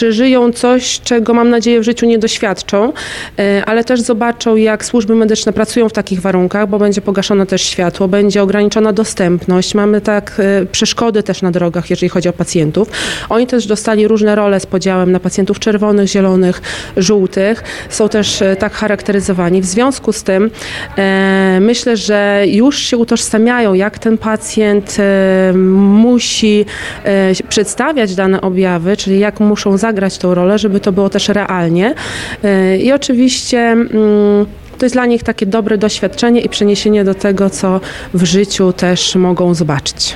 przeżyją coś, czego mam nadzieję w życiu nie doświadczą, ale też zobaczą, jak służby medyczne pracują w takich warunkach, bo będzie pogaszone też światło, będzie ograniczona dostępność, mamy przeszkody też na drogach, jeżeli chodzi o pacjentów. Oni też dostali różne role z podziałem na pacjentów czerwonych, zielonych, żółtych. Są też tak charakteryzowani. W związku z tym myślę, że już się utożsamiają, jak ten pacjent musi przedstawiać dane objawy, czyli jak muszą zagrać tą rolę, żeby to było też realnie. I oczywiście to jest dla nich takie dobre doświadczenie i przeniesienie do tego, co w życiu też mogą zobaczyć.